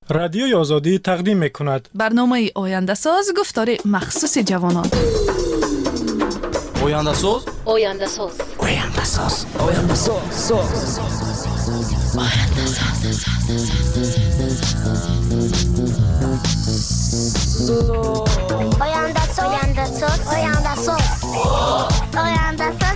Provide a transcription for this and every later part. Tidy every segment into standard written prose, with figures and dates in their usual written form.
رادیوی آزادی تقدیم می‌کند. برنامه آینده ساز گفتار مخصوص جوانان. آینده ساز؟ آینده ساز. آینده ساز. آینده ساز. آینده ساز. آینده ساز. آینده ساز. آینده ساز. آینده ساز.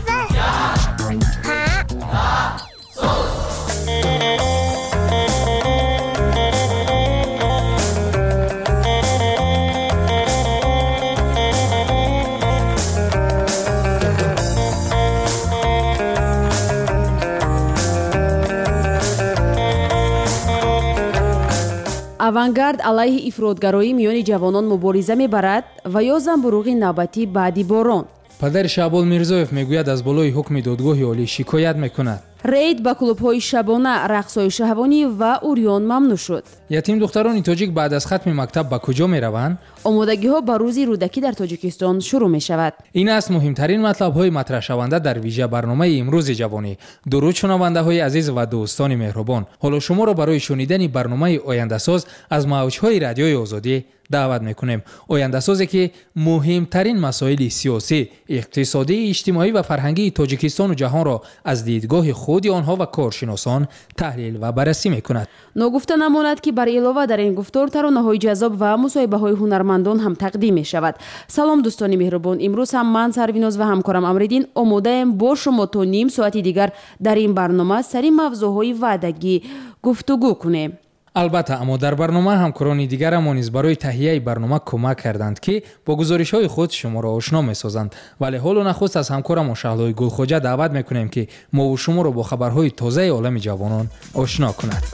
авангард алайҳи ифротгароӣ миёни ҷавонон мубориза мебарад ва ё замбурӯғи навбатӣ баъди борон. падари шаҳбол мирзоев мегӯяд аз болои ҳукми додгоҳи олӣ шикоят мекунад. рейд ба клубҳои шабона, рақсҳои шаҳвонӣ ва урён мамнӯъ шуд. ятим духтарони тоҷик баъд аз хатми мактаб ба куҷо мераванд? омодагиҳо ба рӯзи рӯдакӣ дар тоҷикистон шурӯъ мешавад. ин аст муҳимтарин матлабҳои матраҳшаванда дар вижа барномаи имрӯзи ҷавонӣ. дуруд шунавандаҳои азиз ва дӯстони меҳрубон, ҳоло шуморо барои шунидани барномаи ояндасоз аз мавҷҳои радиои озодӣ даъват мекунем. ояндасозе ки муҳимтарин масоили сиёсӣ, иқтисодии, иҷтимоӣ ва фарҳангии тоҷикистону ҷаҳонро аз дидгоҳи худи онҳо ва коршиносон таҳлил ва баррасӣ мекунад. ногуфта намонад ки бар илова дар ин гуфтор таронаҳои ҷаззоб ва мусоҳибаҳои ҳунармандон ҳам тақдим мешавад. салом дӯстони меҳрубон, имрӯз ҳам ман Сарвиноз ва ҳамкорам Амриддин омодаем бо шумо то ним соати дигар дар ин барнома сари мавзӯъҳои ваъдагӣ гуфтугӯ кунем. албатта, аммо дар барнома ҳамкорони дигарамон низ барои таҳияи барнома кӯмак карданд ки бо гузоришҳои худ шуморо ошно месозанд. вале ҳолу нахуст аз ҳамкорамон Шаҳлои Гулхоҷа даъват мекунем ки мову шуморо бо хабарҳои тозаи олами ҷавонон ошно кунад.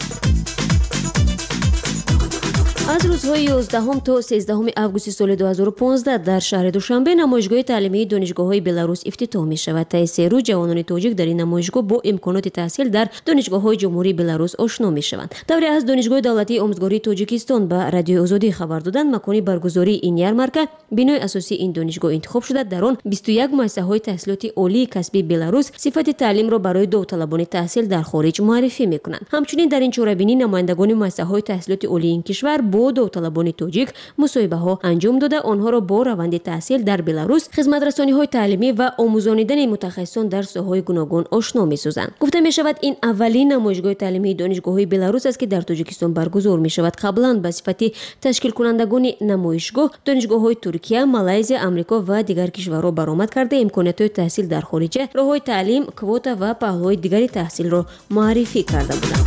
аз рӯзҳои 11 то 13 августи соли 2015 дар шаҳри Душанбе намоишгоҳи таълимии донишгоҳҳои Беларус ифтитоҳ мешавад. таи 3 рӯз ҷавонони тоҷик дар ин намоишгоҳ бо имконоти таҳсил дар донишгоҳҳои ҷумҳурии Беларус ошно мешаванд. давре аз донишгоҳи давлатии омӯзгории Тоҷикистон ба радиои озодӣ хабар доданд, макони баргузории ин ярмарка бинои асосии ин донишгоҳ интихоб шуда дар он 21 муассисаҳои таҳсилоти олии касбии Беларус сифати таълимро барои довталабони таҳсил дар хориҷ муаррифӣ мекунанд. ҳамчунин дар ин чорабинӣ намояндагони муассисаҳои таҳсилоти олии ин кишвар бо довталабони тоҷик мусоҳибаҳо анҷом дода онҳоро бо раванди таҳсил дар Беларус, хизматрасониҳои таълимӣ ва омӯзонидани мутахассисон дар соҳаҳои гуногун ошно месозанд. гуфта мешавад, ин аввалин намоишгоҳи таълимии донишгоҳҳои Беларус аст ки дар Тоҷикистон баргузор мешавад. қаблан ба сифати ташкилкунандагони намоишгоҳ донишгоҳҳои Туркия, Малайзия, Амрико ва дигар кишварҳо баромад карда имкониятҳои таҳсил дар хориҷа, роҳҳои таълим, квота ва паҳлӯҳои дигари таҳсилро муаррифӣ карда буданд.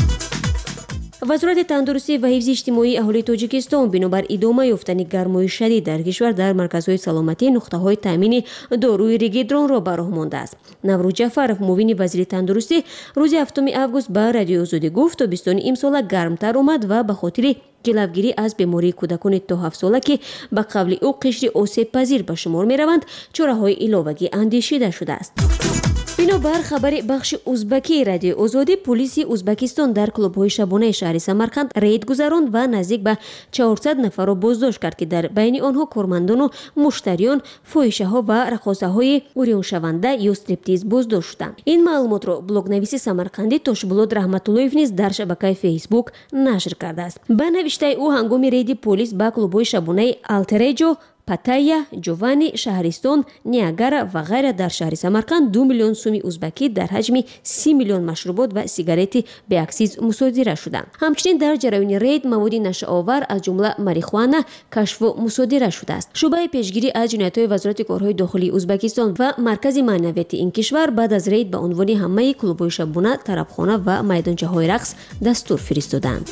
вазорати тандурустӣ ва ҳифзи иҷтимоии аҳолии Тоҷикистон бинобар идома ёфтани гармои шадид дар кишвар дар марказҳои саломатӣ нуқтаҳои таъмини дорӯи ригидронро ба роҳ мондааст. Наврӯз Ҷафаров, муовини вазири тандурустӣ, рӯзи 7 август ба радиои озодӣ гуфт, тобистони имсола гармтар омад ва ба хотири ҷилавгирӣ аз бемории кӯдакони то 7 сола ки ба қавли ӯ қишри осебпазир ба шумор мераванд, чораҳои иловагӣ андешида шудааст. бинобар хабари бахши узбакии радиои озодӣ, полиси Узбекистон дар клубҳои шабонаи шаҳри Самарқанд рейд гузаронд ва наздик ба 400 нафарро боздошт кард ки дар байни онҳо кормандону муштариён, фоҳишаҳо ва рақосаҳои урёншаванда ё стриптиз боздошт шуданд. ин маълумотро блогнависи самарқандӣ Тошбулот Раҳматуллоев низ дар шабакаи Фейсбук нашр кардааст. ба навиштаи ӯ, ҳангоми рейди полис ба клубҳои шабонаи Алтереҷо, Паттайя, Ҷовани, Шаҳристон, Ниагара ва ғайра дар шаҳри Самарқанд 2 миллион сӯми узбакӣ дар ҳаҷми 30 миллион машрубот ва сигарети беаксиз мусодира шуданд. ҳамчунин дар ҷараёни рейд маводи нашаовар аз ҷумла марихуана кашфу мусодира шудааст. шӯъбаи пешгирӣ аз ҷиноятҳои Вазорати корҳои дохилии Узбекистон ва Маркази маънавияти ин кишвар баъд аз рейд ба унвони ҳамаи клубҳои шабона, тарабхона ва майдончаҳои рақс дастур фиристоданд.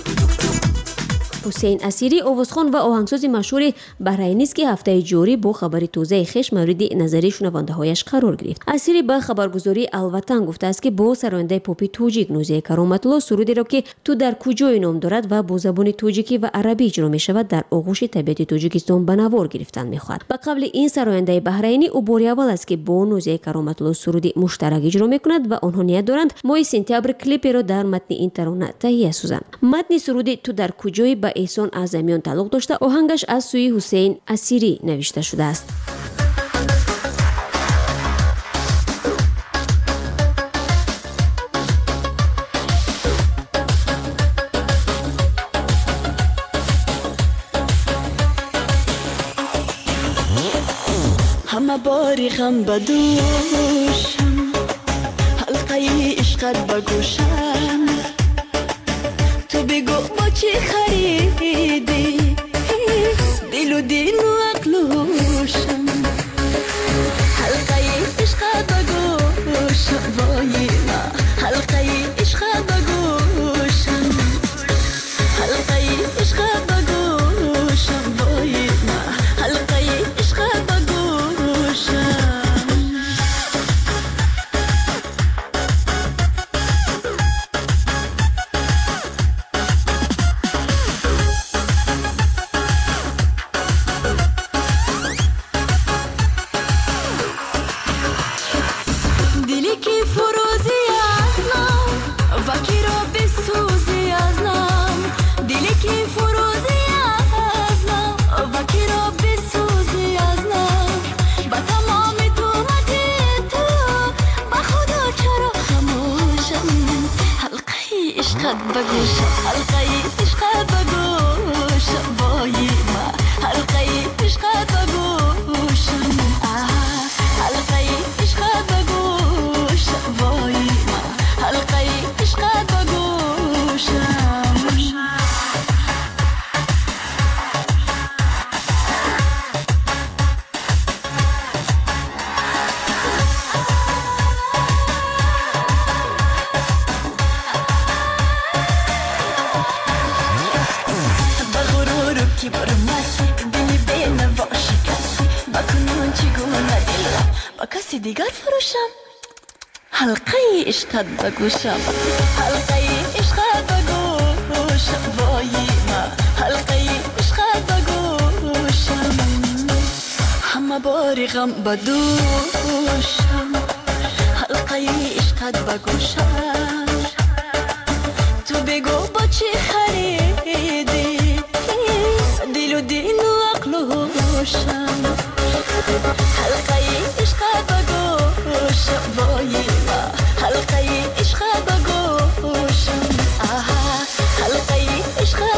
ҳусейн Асирӣ, овозхон ва оҳангсози машҳури баҳрайнист ки ҳафтаи ҷорӣ бо хабари тозаи хеш мавриди назари шунавандаҳояш қарор гирифт. Асирӣ ба хабаргузории Алватан гуфтааст ки бо сарояндаи попи тоҷик Нузияи Кароматулло сурудеро ки ту дар куҷое ном дорад ва бо забони тоҷикӣ ва арабӣ иҷро мешавад, дар оғӯши табиати Тоҷикистон ба навор гирифтан мехоҳад. Ба қавли ин сарояндаи баҳрайнӣ, ӯ бори аввал аст ки бо Нузияи Кароматулло суруди муштарак иҷро мекунад ва онҳо ният доранд моҳи сентябр клиперо дар матни ин тарона таҳия созанд. матни суруди ту дар куҷое ба Эҳсон Аъзамиён тааллуқ дошта, оҳангаш аз сӯи Ҳусейн Асирӣ навишта шудааст. همه باری غم بدوشم حلقه عشقت بگوشم تو بگو با چی خریدی دل و دین و عقل و هوشم حلقه عشقت بگوشم وای ما حلقه عشقت بگوشم حلقه عشقت بگوشم وای ما حلقه عشقت بگوشم دلی که فروزی از نام وکی را بسوزی از نام دلی که فروزی از نام وکی را بسوزی از نام با تمام تومتی تو با خدا چرا خموشم حلقه عشقت بگوشم حلقه عشقت بگوشم وای ما حلقه عشقت بگوشم حلقه عشقت بگوشم وای ما حلقه عشقت بگوشم بغرور کی برمسی دلی بین واشی کسی بکنون چگونه دل را با کسی دیگر فروشم حلقه عشقت بگوشم حلقه عشقت بگوشم وای ما حلقه عشقت بگوشم همه باری غم بدوشم حلقه عشقت بگوشم تو بگو با چی خریدی دل و دین و عقل و هوشم حلقه عشقت بگوشم وای ما حلقه عشقت بگوشم حلقه عشقت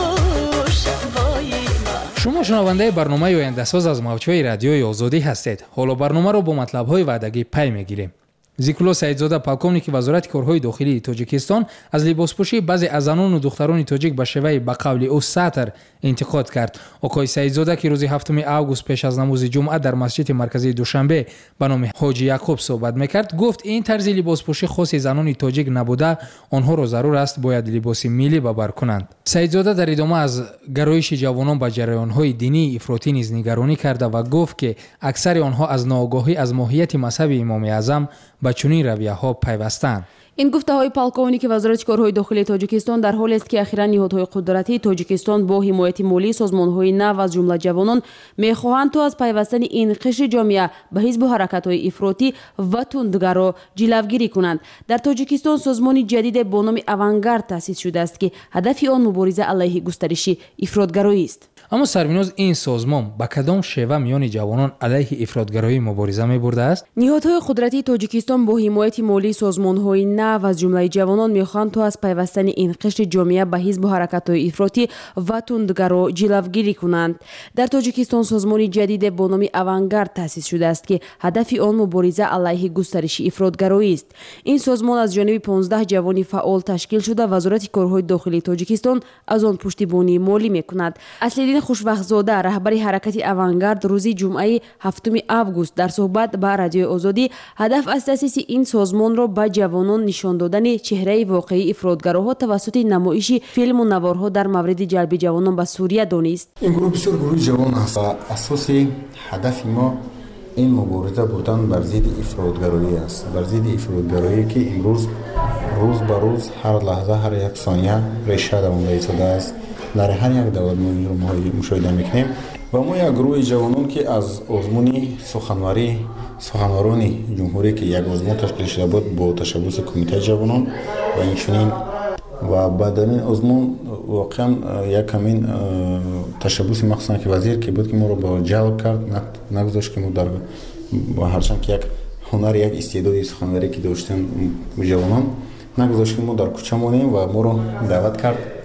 بگوشم وای ما. شما شنونده برنامه آینده ساز از موجهای رادیوی آزادی هستید. حالا برنامه رو با مطلب‌های وعدگی پی می‌گیریم. زیکلو سعیدزاده پالکوونیک وزارت کارهای داخلی تاجیکستان از لباسپوشی بعضی از زنان و دختران تاجیک به شیوه به قول او ساتر انتقاد کرد. آقای سعیدزاده که روز 7 آگوست پیش از نماز جمعه در مسجد مرکزی دوشنبه به نام حاجی یعقوب صحبت میکرد، گفت این طرز لباسپوشی خاص زنان تاجیک نبوده، آنها را ضرور است باید لباس ملی به بر کنند. سعیدزاده در ادامه از گرایش جوانان به جریان‌های دینی افراطی نیز نگرانی کرده و گفت که اکثر آنها از ناآگاهی از ماهیت مذهب امام اعظم به چنین رویه‌ها پیوستند. این گفته‌های پالکوونیک وزارت کارهای داخلی تاجیکستان در حالی است که اخیراً نهادهای قدرتی تاجیکستان با حمایت مالی سازمان‌های نو از جمله جوانان می‌خواهند تا از پیوستن این قشر جامعه به حزب و حرکت‌های افراطی و تندگرا جلوگیری کنند. در تاجیکستان سازمانی جدید با نام اوانگارد تأسیس شده است که هدف آن مبارزه علیه گسترش افراطگرایی است. اما سربیناز این سازمان با کدام شیوه میان جوانان علیه افراطگرایی مبارزه می‌برده است؟ نهادهای قدرتی تاجیکستان با حمایت مالی سازمان‌های نو از جمله جوانان می‌خواهند تا از پیوستن این قشر جامعه به حزب و حرکت‌های افراطی و تندگرا جلوگیری کنند. در تاجیکستان سازمانی جدید با نام اوانگارد تأسیس شده است که هدف آن مبارزه علیه گسترش افراطگرایی است. این سازمان از جانب 15 جوان فعال تشکیل شده. وزارت کارهای داخلی تاجیکستان از آن پشتیبانی مالی می‌کند. اصلالدین خوشبخت‌زاده رهبر حرکت اوانگارد روز جمعه 7 آگوست در صحبت با رادیوی آزادی هدف از تأسیس این سازمان را به جوانان نشان دادن چهره واقعی افراطگراها توسط نمایش فیلم و نوارها در مورد جلب جوانان به سوریه دانست. این گروه بسیار گروه جوان است. اساس هدف ما این مبارزه بردن بر ضد افراطگرایی است. بر ضد افراطگرایی که امروز روز به روز هر لحظه هر یک ثانیه ریشه دوام ایستاده است. در هر یک دولت ما مشاهده میکنیم و ما یک گروه جوانان که از آزمون سخنواران جمهوری که یک آزمون تشکیل شده بود با تشبث کمیته جوانان و اینچنین و بعد این آزمون واقعا یک کمین تشبث مخصوصا که وزیر که بود که ما رو با جلب کرد نگذاشت که ما در هرچند که یک هنر یک استعداد سخنواری که داشتیم جوانان نگذاشت که ما در کوچه مانیم و ما رو دعوت کرد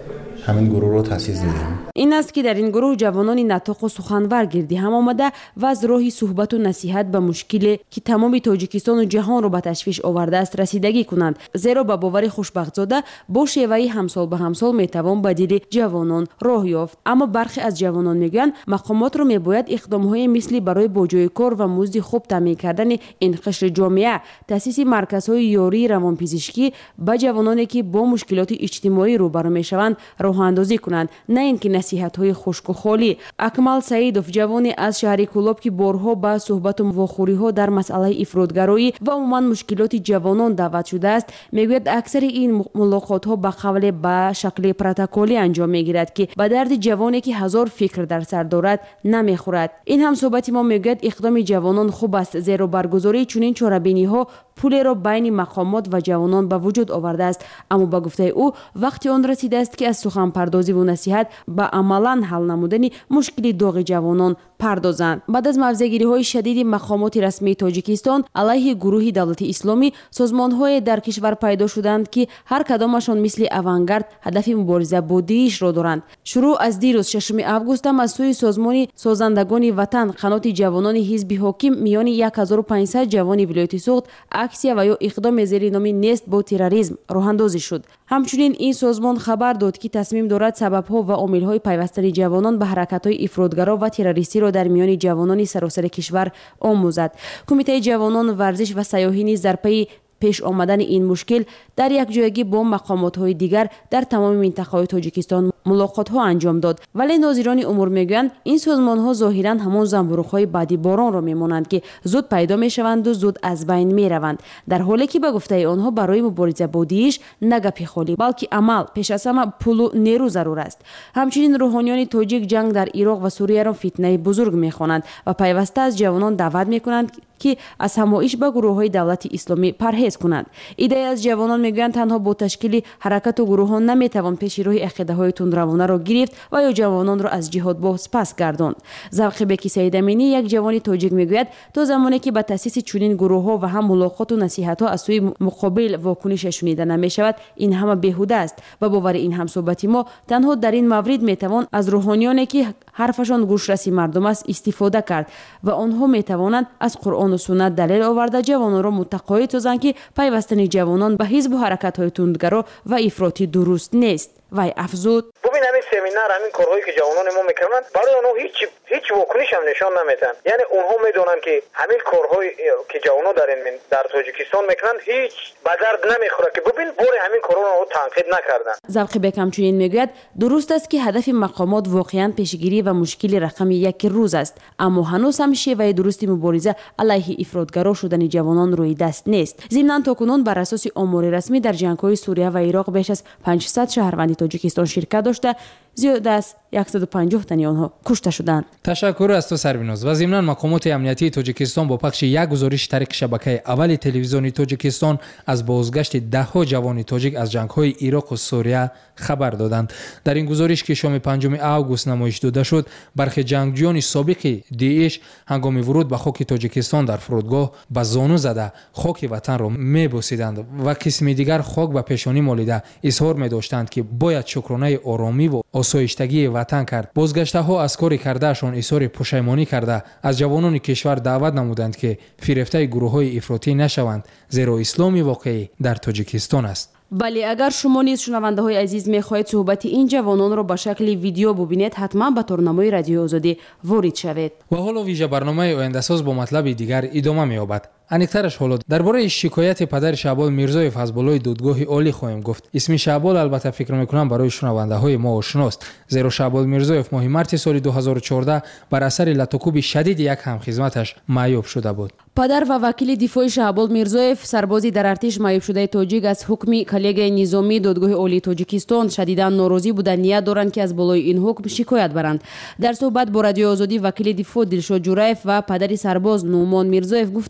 ҳамин гурӯҳро таъсис додем. ин аст ки дар ин гурӯҳ ҷавонони натоқу суханвар гирди ҳам омада ва аз роҳи суҳбату насиҳат ба мушкиле ки тамоми тоҷикистону ҷаҳонро ба ташвиш овардааст расидагӣ кунанд, зеро ба бовари хушбахтзода бо шеваи ҳамсол ба ҳамсол метавон ба дили ҷавонон роҳ ёфт. аммо бархе аз ҷавонон мегӯянд мақомотро мебояд иқдомҳое мисли барои боҷои кор ва музди хуб таъмин кардани ин қишри ҷомеа, таъсиси марказҳои ёрии равонпизишкӣ ба ҷавононе ки бо мушкилоти иҷтимоӣ рӯбарӯ мешаванд роҳандозӣ кунанд, на ин ки насиҳатҳои хушку холӣ. Акмал Саидов, ҷавоне аз шаҳри Кӯлоб ки борҳо ба суҳбату вохӯриҳо дар масъалаи ифротгароӣ ва умуман мушкилоти ҷавонон даъват шудааст, мегӯяд аксари ин мулоқотҳо ба қавле ба шакли протоколӣ анҷом мегирад ки ба дарди ҷавоне ки ҳазор фикр дар сар дорад намехӯрад. ин ҳам суҳбати мо мегӯяд иқдоми ҷавонон хуб аст, зеро баргузории чунин чорабиниҳо пулеро байни мақомот ва ҷавонон ба вуҷуд овардааст. аммо ба гуфтаи ӯ вақти он расидааст ки аз суханпардозиву насиҳат ба амалан ҳал намудани мушкили доғи ҷавонон пардозанд. баъд аз мавзегириҳои шадиди мақомоти расмии Тоҷикистон алайҳи гурӯҳи давлати исломӣ, созмонҳое дар кишвар пайдо шуданд ки ҳар кадомашон мисли авангард ҳадафи мубориза бо Даишро доранд. шурӯъ аз дирӯз 6 август ҳам аз сӯи созмони созандагони ватан қаноти ҷавонони ҳизби ҳоким миёни 1500 ҷавони вилояти Суғд аксия ва ё иқдоме зери номи нест бо терроризм роҳандозӣ шуд. ҳамчунин ин созмон хабар дод ки тасмим дорад сабабҳо ва омилҳои пайвастани ҷавонон ба ҳаракатҳои ифротгаро ва террористиро дар миёни ҷавонони саросари кишвар омӯзад. Кумитаи ҷавонон, варзиш ва сайёҳӣ низ дар пайи пеш омадани ин мушкил дар якҷоягӣ бо мақомотҳои дигар дар тамоми минтақаҳои Тоҷикистон мулоқотҳо анҷом дод. вале нозирони умур мегӯянд ин созмонҳо зоҳиран ҳамон занбӯруғҳои баъди боронро мемонанд ки зуд пайдо мешаванду зуд аз байн мераванд, дар ҳоле ки ба гуфтаи онҳо барои мубориза бо Даиш на гапи холӣ, балки амал, пеш аз ҳама пулу нерӯ зарур аст. ҳамчунин рӯҳониёни тоҷик ҷанг дар Ироқ ва Сурияро фитнаи бузург мехонанд ва пайваста аз ҷавонон даъват мекунанд ки аз ҳамоиш ба гурӯҳҳои давлати исломӣ парҳез кунанд. идея аз ҷавонон мегӯянд танҳо бо ташкили ҳаракату гурӯҳҳо наметавон пеши роҳи ақидаҳои тундравонаро гирифт ва ё ҷавононро аз ҷиҳод боз пас гардонд. Завқибеки Саидаминӣ, як ҷавони тоҷик мегӯяд, то замоне ки ба таъсиси чунин гурӯҳҳо ва ҳам мулоқоту насиҳатҳо аз сӯи муқобил вокунише шунида намешавад, ин ҳама беҳуда аст. ба бовари ин ҳамсӯҳбати мо танҳо дар ин маврид метавон аз рӯҳониёне ки ҳарфашон гӯшраси мардум аст истифода кард ва онҳо метавонанд аз Қуръону суннат далел оварда ҷавононро мутақоид созанд ки пайвастани ҷавонон ба ҳизбу ҳаракатҳои тундгаро ва ифротӣ дуруст нест. вай афзуд: бубин ҳамин семинар, ҳамин корҳое ки ҷавонони мо мекунанд, барои онҳо ҳеҷ вокунишам нишон наметиҳанд. яъне онҳо медонанд ки ҳамин корҳое ки ҷавонон дар Тоҷикистон мекунанд ҳеҷ ба дард намехӯрад, ки бубин бори ҳамин корҳоро онҳо танқид накарданд. Завқибек ҳамчунин мегӯяд, дуруст аст ки ҳадафи мақомот воқеан пешгирӣ ва мушкили рақами яки рӯз аст, аммо ҳанӯз ҳам шеваи дурусти мубориза алайҳи ифротгаро шудани ҷавонон рӯи даст нест. зимнан токунун бар асоси омори расмӣ дар ҷангҳои Суриya ва Ироқ беш аз 500 шаҳрванди Тоҷикистон ширкат дошта, зиёда аз 150 тани онҳо кушта шуданд. ташаккур аз ту Сарвиноз. ва зимнан мақомоти амниятии Тоҷикистон бо пахши як гузориши тариқи шабакаи аввали телевизиони Тоҷикистон аз бозгашти даҳҳо ҷавони тоҷик аз ҷангҳои Ироқ ва Сурия хабар доданд. дар ин гузориш ки шоми 5 август намоиш дода шуд, бархи ҷангҷӯёни собиқи Даиш ҳангоми вуруд ба хоки Тоҷикистон дар фурудгоҳ ба зону зада хоки ватанро мебосиданд ва қисми дигар хок ба пешонӣ молида изҳор медоштанд ки бояд шукронаи оромӣ ва осоиштагии ватан кард. бозгаштаҳо аз кори кардаашон изҳори пушаймонӣ карда аз ҷавонони кишвар даъват намуданд ки фирефтаи гурӯҳҳои ифротӣ нашаванд, зеро исломи воқеӣ дар Тоҷикистон аст. бале агар шумо низ шунавандаҳои азиз мехоҳед суҳбати ин ҷавононро ба шакли видео бубинед, ҳатман ба торнамои Радиои Озодӣ ворид шавед. ва ҳоло вижа барномаи ояндасоз бо матлаби дигар идома меёбад. аниқтараш ҳоло дар бораи шикояти падари Шаъбон Мирзоев аз болои додгоҳи олӣ хоҳем гуфт. исми Шаъбон албатта фикр мекунам барои шунавандаҳои мо ошност, зеро Шаъбон Мирзоев моҳи марти соли 2014 бар асари латокуби шадиди як ҳамхизматаш маъюб шуда буд. падар ва вакили дифои Шаъбон Мирзоев, сарбози дар артиш маъюбшудаи тоҷик, аз ҳукми коллегияи низомии додгоҳи олии Тоҷикистон шадидан норозӣ буда ният доранд ки аз болои ин ҳукм шикоят баранд. дар суҳбат бо Радиои Озодӣ вакили дифоъ Дилшод Ҷураев ва падари сарбоз Нуъмон Мирзоев гуфтанд ки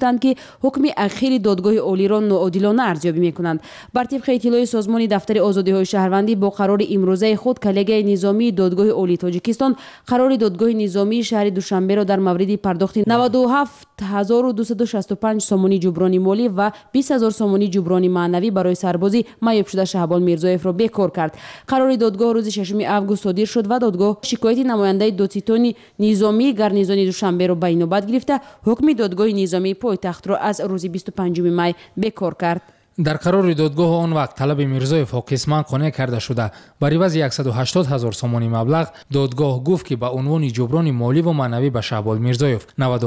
ҳукми ахири додгоҳи олиро ноодилона арзёбӣ мекунанд. бар тибқи иттилои созмони дафтари озодиҳои шаҳрвандӣ бо қарори имрӯзаи худ коллегияи низомии додгоҳи олии тоҷикистон қарори додгоҳи низомии шаҳри душанберо дар мавриди пардохти 97265 сомонӣ ҷуброни молӣ ва 20000 сомонӣ ҷуброни маънавӣ барои сарбози майёбшуда Шаҳбол Мирзоевро бекор кард. қарори додгоҳ рӯзи 6 август содир шуд ва додгоҳ шикояти намояндаи додситони низомии гарнизони Душанберо ба инобат гирифта ҳукми додгоҳи низомии пойтахтро аз рӯзи 25 май бекор кард. дар қарори додгоҳ он вақт талаби Мирзоев қисман қонеъ карда шуда бар ивази 180 000 сомонӣ маблағ додгоҳ гуфт ки ба унвони ҷуброни моливу маънавӣ ба Шаҳбол Мирзоев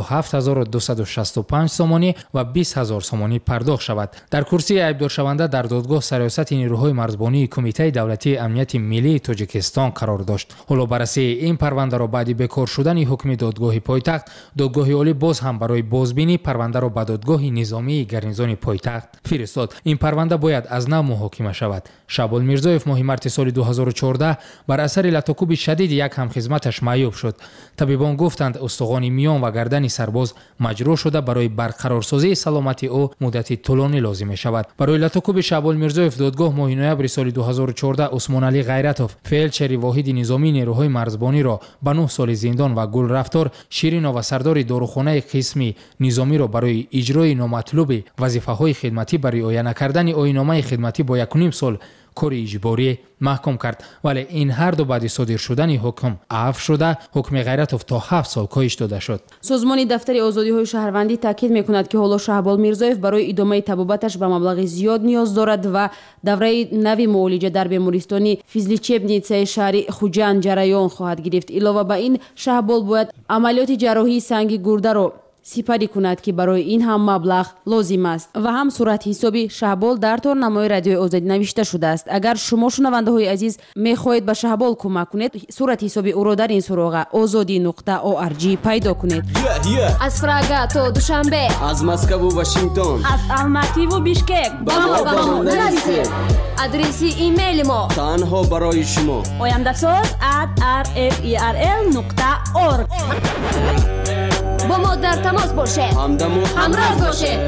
97265 сомонӣ ва 20000 сомонӣ пардохт шавад. дар курсии айбдоршаванда дар додгоҳ сароясати нирӯҳои марзбонии Кумитаи давлатии амнияти миллии Тоҷикистон қарор дошт. ҳоло баррасии ин парвандаро баъди бекор шудани ҳукми додгоҳи пойтахт, додгоҳи олӣ боз ҳам барои бозбинӣ парвандаро ба додгоҳи низомии гарнизони пойтахт фиристод. ин парванда бояд аз нав муҳокима шавад. Шаҳбол Мирзоев моҳи марти соли 2014 бар асари латокуби шадиди як ҳамхизматаш маъюб шуд. табибон гуфтанд устухони миён ва гардани сарбоз маҷруҳ шуда барои барқарорсозии саломати ӯ муддати тӯлонӣ лозим мешавад. барои латокуби Шаҳбол Мирзоев додгоҳ моҳи ноябри соли 2014 Усмоналӣ Ғайратов, фелчери воҳиди низомии нерӯҳои марзбониро ба 9 соли зиндон ва Гулрафтор Ширинова сардори дорухонаи қисми низомиро барои иҷрои номатлуби вазифаҳои хидматӣ ба риоя накардани оинномаи хидматӣ бо 1.5 сол кори иҷборӣ маҳкум кард. вале ин ҳарду баъди содир шудани ҳукм афв шуда ҳукми Ғайратов то 7 сол коҳиш дода шуд. созмони дафтари озодиҳои шаҳрвандӣ таъкид мекунад ки ҳоло Шаҳбол Мирзоев барои идомаи табобаташ ба маблағи зиёд ниёз дорад ва давраи нави муолиҷа дар бемористони физличебницаи шаҳри Хуҷанд ҷараён хоҳад гирифт. илова ба ин Шаҳбол бояд амалиёти ҷарроҳии санги гурдаро сипарӣ кунад ки барои ин ҳам маблағ лозим аст ва ҳам суратҳисоби Шаҳбол дар торнамои радиои Озодӣ навишта шудааст. агар шумо шунавандаҳои азиз мехоҳед ба Шаҳбол кӯмак кунед, суратҳисоби ӯро дар ин суроға ozodi.org пайдо кунед. аз Прага то Душанбе, аз Москву Вашингтон, аз Алмативу Бишкек ба мо нависед. адреси имейли мо танҳо барои шумо oyandasoz@rferl.org. با ما در تماس باشید، همراه باشید.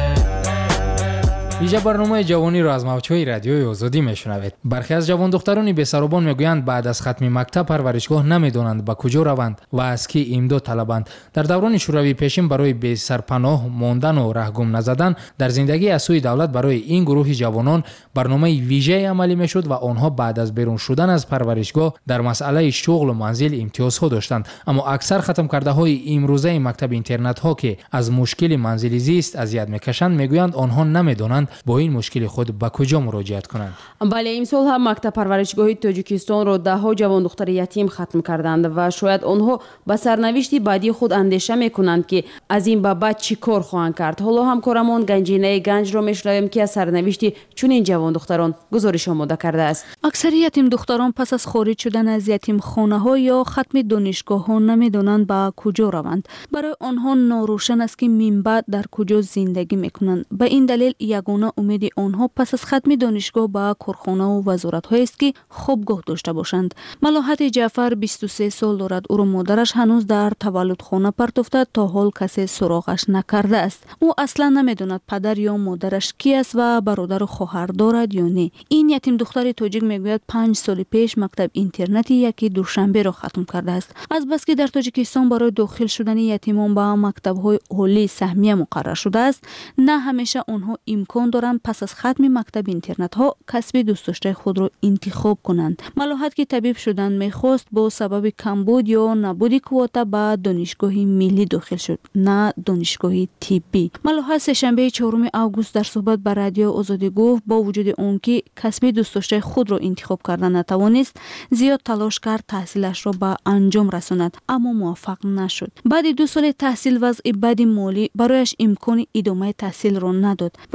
виҷа барномаи ҷавониро аз мавҷҳои радиои озодӣ мешунавед. бархе аз ҷавондухтарони бесаробон мегӯянд баъд аз хатми мактаб парваришгоҳ намедонанд ба куҷо раванд ва аз кӣ имдод талабанд. дар даврони шӯравии пешин барои бесарпаноҳ мондану раҳгум назадан дар зиндагии аз сӯи давлат барои ин гурӯҳи ҷавонон барномаи вижае амалӣ мешуд ва онҳо баъд аз берун шудан аз парваришгоҳ дар масъалаи шуғлу манзил имтиёзҳо доштанд. аммо аксар хатмкардаҳои имрӯзаи мактаби интернатҳо ки аз мушкили манзили зист азият мекашанд мегӯянд онҳо намедонанд бо ин мушкили худ ба куҷо муроҷиат кунанд. бале имсол ҳам мактаб парваришгоҳи Тоҷикистонро даҳҳо ҷавондухтари ятим хатм карданд ва шояд онҳо ба сарнавишти баъдии худ андеша мекунанд ки аз ин ба баъд чӣ кор хоҳанд кард. ҳоло ҳамкорамон Ганҷинаи Ганҷро мешунавем ки аз сарнавишти чунин ҷавондухтарон гузориш омода кардааст. аксари ятимдухтарон пас аз хорид шудан аз ятимхонаҳо ё хатми донишгоҳҳо намедонанд ба куҷо раванд. барои онҳо норошан аст ки минбаъд дар куҷо зиндагӣ мекунанд. ба ин далел ягона умеди онҳо пас аз хатми донишгоҳ ба корхонаву вазоратҳоест ки хобгоҳ дошта бошанд. малоҳати Ҷаъфар 23 сол дорад. ӯро модараш ҳанӯз дар таваллудхона партофта то ҳол касе суроғаш накардааст. ӯ аслан намедонад падар ё модараш кӣ аст ва бародару хоҳар дорад ё не. ин ятимдухтари тоҷик мегӯяд 5 соли пеш мактаб интернати яки Душанберо хатм кардааст. азбаски дар Тоҷикистон барои дохил шудани ятимон ба мактабҳои олӣ саҳмия муқаррар шудааст, на ҳамеша онҳо имкон доранд пас аз хатми мактаби интернатҳо касби дӯстдоштаи худро интихоб кунанд. малоҳат ки табиб шудан мехост, бо сабаби камбуд ё набуди квота ба донишгоҳи миллӣ дохил шуд, на донишгоҳи тиббӣ. малоҳат сешанбеи 4 август дар суҳбат ба радиои Озодӣ гуфт бо вуҷуди он ки касби дӯстдоштаи худро интихоб кардан натавонист, зиёд талош кард таҳсилашро ба анҷом расонад, аммо муваффақ нашуд. баъди 2 соли таҳсил вазъи бади молӣ барояш имкони идомаи таҳсилро надод. ба қавли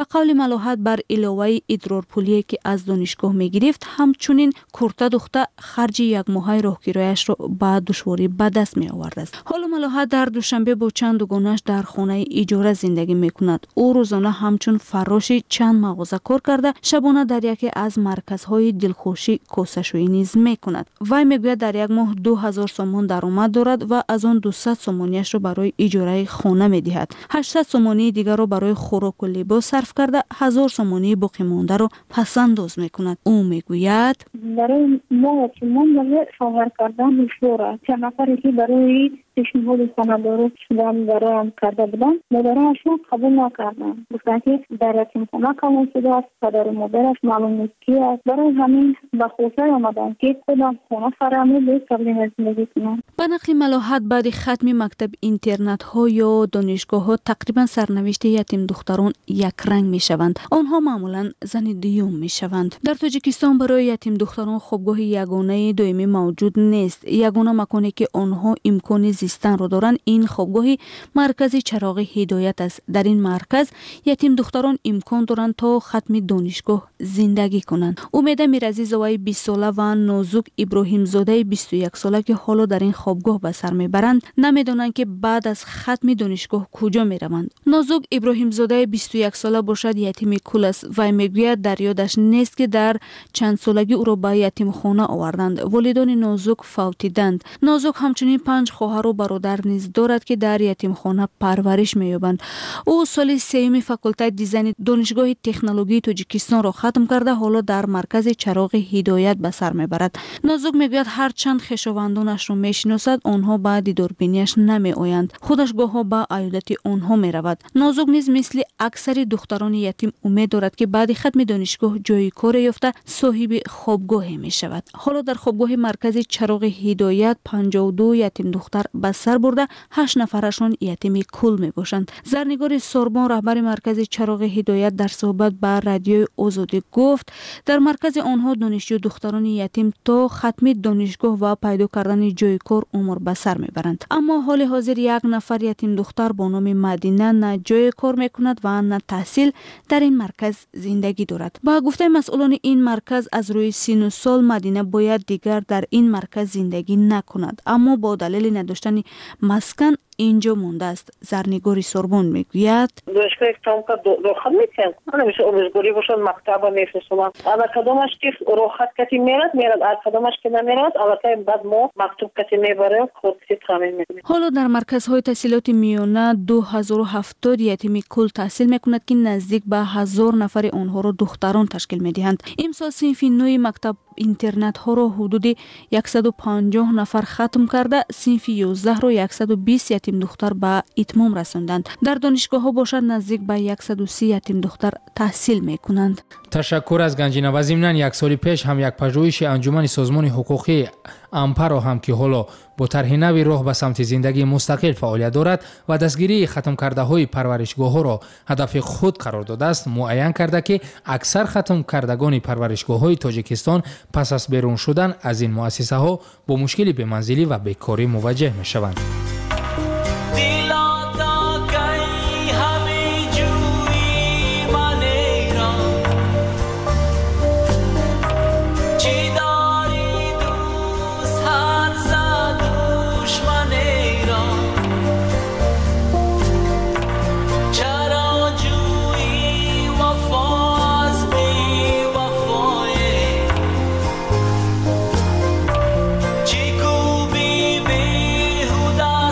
ملاحت بر علاوه ادرارپولی که از دانشگاه میگرفت، همچنین کورتا دختر خرج یک ماه راهگیریش را با دشواری به دست می آورد است. حالا ملاحت در دوشنبه با چند دوگانش در خانه اجاره زندگی میکند. او روزانه همچون فراشی چند مغازه کار کرده، شبانه در یکی از مرکزهای دلخوشی کوسه‌شویی نیز میکند. وی میگوید در یک ماه 2000 سومان درآمد دارد و از آن 200 سومانیش را برای اجاره خانه میدهد. 800 سومانی دیگر را برای خوراک و لباس صرف کرده، 1000 سومانی باقی مانده را پس انداز میکند. او میگوید برای ما برای شوهر کردن دشوار است. چند نفری که برای پیشنهاد سندارو شدن برایم کرده بودن، مادرشون قبول نکردن. گفتن که در یتیمخانه کامل شده است، پدر و مادرش معلوم نیست کی است. برای همین به خواستن آمدن که خودم خانه فرمی به تبلیغ زندگی کنم. به نقل ملاحت بعد ختم مکتب اینترنت ها یا دانشگاه ها تقریبا سرنوشت یتیم دختران یک رنگ می شوند. آنها معمولا زن دیوم می شوند. در تاجیکستان برای یتیم دختران خوابگاه یگانه دائمی موجود نیست. یگانه مکانی که آنها امکان زیستن را دارند این خوابگاه مرکز چراغ هدایت است. در این مرکز یتیم دختران امکان دارند تا ختم دانشگاه زندگی کنند. امید میرزی زوای 20 ساله و نازک ابراهیم زاده 21 ساله که حالا در این خوابگاه به سر میبرند، نمیدانند که بعد از ختم دانشگاه کجا میروند. نازک ابراهیم زاده 21 ساله باشد یتیم کل است و میگوید در یادش نیست که در چند سالگی او را به یتیم خانه آوردند. والدان نازک فوتیدند. نازک همچنین 5 خواهر و برادر نیز دارد که در یتیم خانه پرورش مییابند. او سال سوم فاکولته دیزاین دانشگاه تکنولوژی تاجیکستان را ختم کرده، حالا در مرکز چراغ هدایت به سر میبرد. نازک میگوید هر چند خویشاوندانش را میشناسد، آنها به دیداربینیش نمی آیند. خودش گاهی به ایالت آنها می رود. نازک نیز مثل اکثر دختران یتیم امید دارد که بعد ختم دانشگاه جای کار یافته صاحب خوابگاهی می شود. حالا در خوابگاه مرکز چراغ هدایت 52 یتیم دختر به سر برده، 8 نفرشان یتیم کل می باشند. زرنگار سوربان رهبر مرکز چراغ هدایت در صحبت با رادیو آزادی گفت در مرکز آنها دانشجو دختران یتیم تا ختم دانشگاه و پیدا کردن جای کار عمر به سر میبرند. اما حال حاضر یک نفر یتیم دختر با نام مدینه نه جای کار میکند و نه تحصیل در این مرکز زندگی دارد. با گفته مسئولان این مرکز از روی 39 سال مدینه باید دیگر در این مرکز زندگی نکند، اما با دلیل نداشتن مسکن اینجا مونده است. زرنگاری سوربون میگوید دانشگاه اکتام که راحت میکنم همیشه آموزگاری باشد مکتب میفرستم اما کدامش که راحت کتی میرد از کدامش که نمیرد البته بعد ما مکتوب کتی میبره خود تامین میکنیم. حالا در مرکزهای تحصیلات میانه 2070 یتیم کل تحصیل میکند که نزدیک به 1000 نفر آنها را دختران تشکیل میدهند. امسال صنف نوی مکتب اینترنت ها را حدود 150 نفر ختم کرده، صنف 11 را 120 یتیم دختر به اتمام رساندند. در دانشگاه ها باشد نزدیک به 130 یتیم دختر تحصیل میکنند. تشکر از گنجینه و ضمناً یک سال پیش هم یک پژوهش انجمن سازمان حقوقی امپارو هم که حالا با طرح نوی راه به سمت زندگی مستقل فعالیت دارد و دستگیری ختم کرده های پرورشگاه ها را هدف خود قرار داده است، معین کرده که اکثر ختم کردگان پرورشگاه های تاجیکستان پس از بیرون شدن از این مؤسسه ها با مشکل بی‌منزلی و بیکاری مواجه می شوند. Chiku bibi huda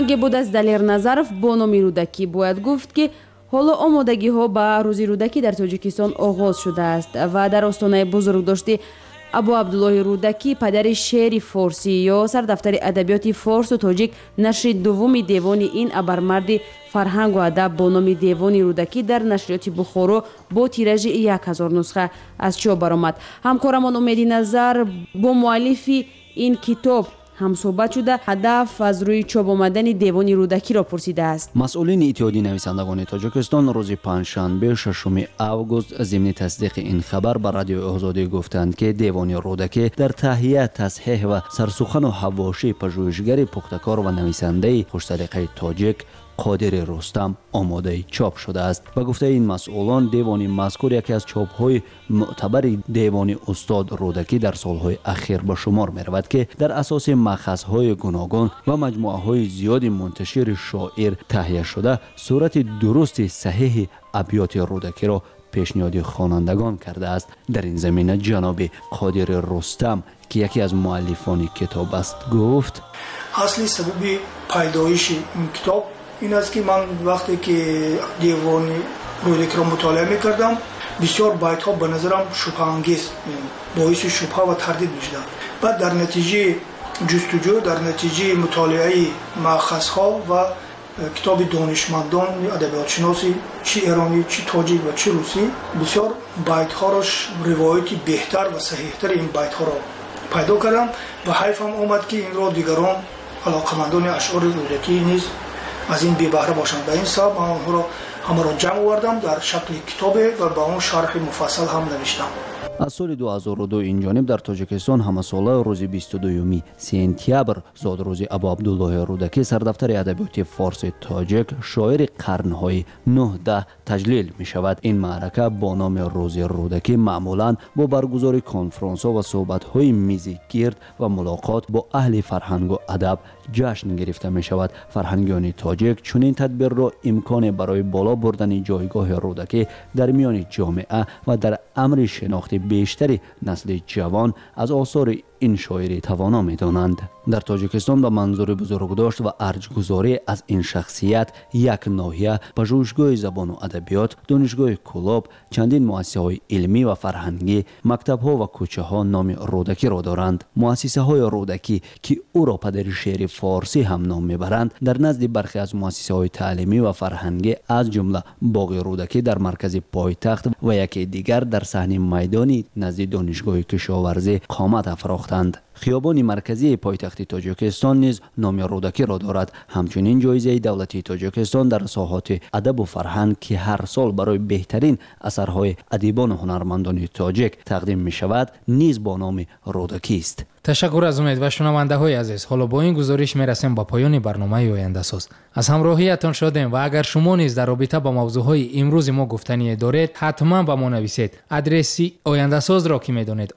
فرهنگ بود از دلیر نظرف با نام رودکی باید گفت که حالا آمادگی ها به روز رودکی در تاجیکستان آغاز شده است و در آستانه بزرگ داشته ابو عبدالله رودکی پدر شعر فارسی یا سردفتر ادبیات فارس و تاجیک نشر دوم دیوان این ابرمرد فرهنگ و ادب با نام دیوان رودکی در نشریات بخارا با تیراژ 1000 نسخه از چاپ برآمد. همکارمان امیدی نظر با مؤلف این کتاب هم صحبت شده هدف از روی چاپ آمدن دیوان رودکی را پرسیده است. مسئولین اتحادیه نویسندگان تاجیکستان روز پنجشنبه 6 اوگوست ضمن تصدیق این خبر به رادیو آزادی گفتند که دیوان رودکی در تهیه، تصحیح و سرسخن و حواشی پژوهشگر پخته‌کار و نویسنده خوش‌سلیقه تاجیک قادر رستم آماده چاپ شده است. به گفته این مسئولان دیوان مذکور یکی از چاپ‌های معتبر دیوان استاد رودکی در سالهای اخیر به شمار می‌رود که در اساس مأخذهای گوناگون و مجموعه‌های زیاد منتشر شاعر تهیه شده صورت درست صحیح ابیات رودکی را پیشنهاد خوانندگان کرده است. در این زمینه جناب قادر رستم که یکی از مؤلفان کتاب است گفت اصلی سبب پیدایش این کتاب این است که من وقتی که دیوان رودکی را مطالعه می‌کردم بسیار بیت‌ها به نظرم شبه‌انگیز باعث شبهه و تردید می‌شدند. بعد در نتیجه جستجو در نتیجه مطالعه مأخذها و کتاب دانشمندان ادبیات شناسی چی ایرانی چی تاجیک و چی روسی بسیار بیت‌ها را روایتی بهتر و صحیح‌تر این بیت‌ها را پیدا کردم و حیفم آمد که این را دیگران علاقه‌مندان اشعار رودکی نیز از این بی بهره باشند. به این سبب من آنها را همه را جمع آوردم در شکل کتابه و با اون شرح مفصل هم نوشتم. از سال 2002 این جانب در تاجیکستان همساله روز 22 سپتامبر زاد روز ابو عبدالله رودکی سردفتر ادبیات فارس تاجیک شاعر قرن‌های 9 تجلیل می شود. این معرکه با نام روز رودکی معمولاً با برگزاری کنفرانس‌ها و صحبت‌های میزی گرد و ملاقات با اهل فرهنگ و ادب جشن گرفته می شود. فرهنگیان تاجیک چنین تدبیر را امکان برای بالا بردن جایگاه رودکی در میان جامعه و در امر شناخت بیشتری نسل جوان از آثار این شاعری توانا می دانند. در تاجیکستان به منظور بزرگداشت و ارجگذاری از این شخصیت یک ناحیه پژوهشگاه زبان و ادبیات، دانشگاه کلاب، چندین مؤسسه های علمی و فرهنگی، مکتب ها و کوچه ها نام رودکی را دارند. مؤسسه های رودکی که او را پدر شعر فارسی هم نام میبرند در نزد برخی از مؤسسه های تعلیمی و فرهنگی از جمله باغ رودکی در مرکز پایتخت و یکی دیگر در صحن میدانی نزد دانشگاه کشاورزی قامت افراختند. خیابان مرکزی پایتخت تاجیکستان نیز نام رودکی را دارد. همچنین جایزه دولتی تاجیکستان در ساحات ادب و فرهنگ که هر سال برای بهترین اثرهای ادیبان و هنرمندان تاجیک تقدیم می شود نیز با نام رودکی است. تشکر از امید و شنونده های عزیز. حالا با این گزارش می رسیم با پایان برنامه آینده ساز. از همراهیتان شدیم و اگر شما نیز در رابطه با موضوع های امروز ما گفتنی دارید حتما با ما نویسید. آدرسی آینده ساز را که می دانید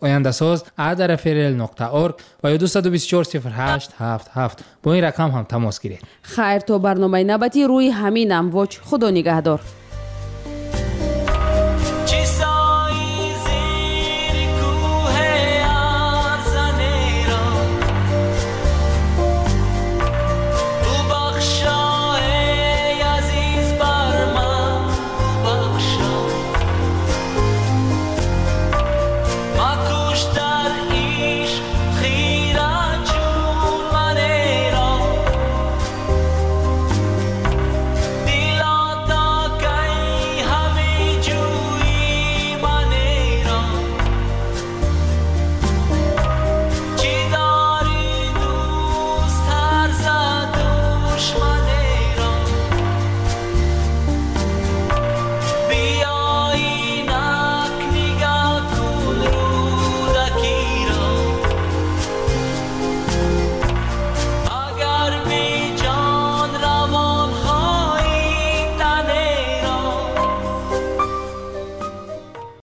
ayandasaz@rfrl.org و 2240877 با این رقم هم تماس گیرید. خیر تا برنامه نوبتی روی همین امواج. خدا نگهدار.